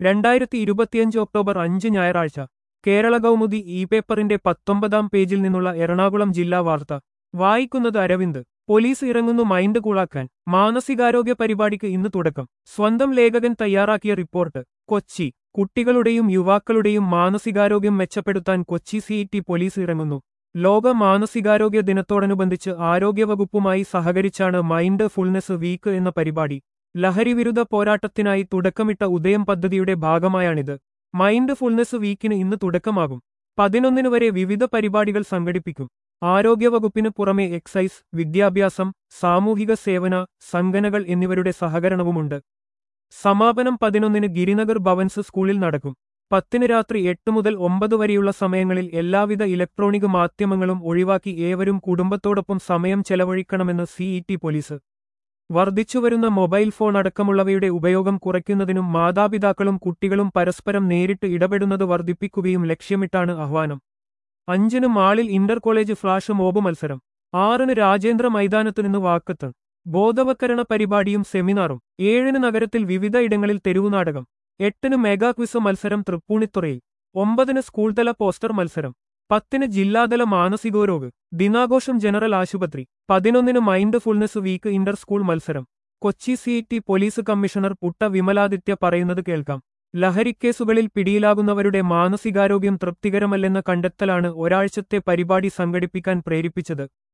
2025 October 5 ഞായറാഴ്ച Kerala Kaumudi E പേപ്പറിന്റെ 19-ാം പേജിൽ നിന്നുള്ള എറണാകുളം ജില്ലാ വാർത്ത വായിക്കുന്നത് അരവിന്ദ്. പോലീസ് ഇറങ്ങുന്നു മൈൻഡ് കൂളാക്കാൻ. മാനസികാരോഗ്യ പരിപാടിക്ക് ഇന്ന് തുടക്കം. സ്വന്തം ലേഖകൻ തയ്യാറാക്കിയ റിപ്പോർട്ട്. കൊച്ചി. കുട്ടികളുടെയും യുവാക്കളുടെയും മാനസികാരോഗ്യം മെച്ചപ്പെടുത്താൻ കൊച്ചി സിറ്റി പോലീസ് ഇറങ്ങുന്നു. ലോക മാനസികാരോഗ്യ ദിനത്തോടനുബന്ധിച്ച് ആരോഗ്യവകുപ്പുമായി സഹകരിച്ചാണ് മൈൻഡ് ഫുൾനെസ് വീക്ക് എന്ന പരിപാടി. ലഹരിവിരുദ്ധ പോരാട്ടത്തിനായി തുടക്കമിട്ട ഉദയം പദ്ധതിയുടെ ഭാഗമായാണിത്. മൈൻഡ് ഫുൾനെസ് വീക്കിന് ഇന്ന് തുടക്കമാകും. 11 വരെ വിവിധ പരിപാടികൾ സംഘടിപ്പിക്കും. ആരോഗ്യവകുപ്പിന് പുറമെ എക്സൈസ്, വിദ്യാഭ്യാസം, സാമൂഹിക സേവന സംഘടനകൾ എന്നിവരുടെ സഹകരണവുമുണ്ട്. സമാപനം 11 ഗിരിനഗർ ഭവൻസ് സ്കൂളിൽ നടക്കും. 10 രാത്രി 8 മുതൽ 9 വരെയുള്ള സമയങ്ങളിൽ എല്ലാവിധ ഇലക്ട്രോണിക് മാധ്യമങ്ങളും ഒഴിവാക്കി ഏവരും കുടുംബത്തോടൊപ്പം സമയം ചെലവഴിക്കണമെന്ന് സിഇടി പോലീസ്. വർദ്ധിച്ചുവരുന്ന മൊബൈൽ ഫോൺ അടക്കമുള്ളവയുടെ ഉപയോഗം കുറയ്ക്കുന്നതിനും മാതാപിതാക്കളും കുട്ടികളും പരസ്പരം നേരിട്ട് ഇടപെടുന്നത് വർദ്ധിപ്പിക്കുകയും ലക്ഷ്യമിട്ടാണ് ആഹ്വാനം. 5 മാളിൽ ഇന്റർ കോളേജ് ഫ്ലാഷ് മോബ് മത്സരം. 6 രാജേന്ദ്ര മൈതാനത്തുനിന്ന് വാക്കത്ത്. ബോധവൽക്കരണ പരിപാടിയും സെമിനാറും. 7 നഗരത്തിൽ വിവിധ ഇടങ്ങളിൽ തെരുവുനാടകം. 8 മെഗാ ക്വിസ് മത്സരം തൃപ്പൂണിത്തുറയിൽ. 9 സ്കൂൾതല പോസ്റ്റർ മത്സരം. 10 ജില്ലാതല മാനസികോരോഗ് ദിനാഘോഷം ജനറൽ ആശുപത്രി. 11 mindfulness week inter school മത്സരം. Kochi city police commissioner Putta Vimaladitya പറയുന്നത് കേൾക്കാം. ലഹരിക്കേസുകളിൽ പിടിയിലാകുന്നവരുടെ മാനസികാരോഗ്യം തൃപ്തികരമല്ലെന്ന കണ്ടെത്തലാണ് ഒരാഴ്ചത്തെ പരിപാടി സംഘടിപ്പിക്കാൻ പ്രേരിപ്പിച്ചത്.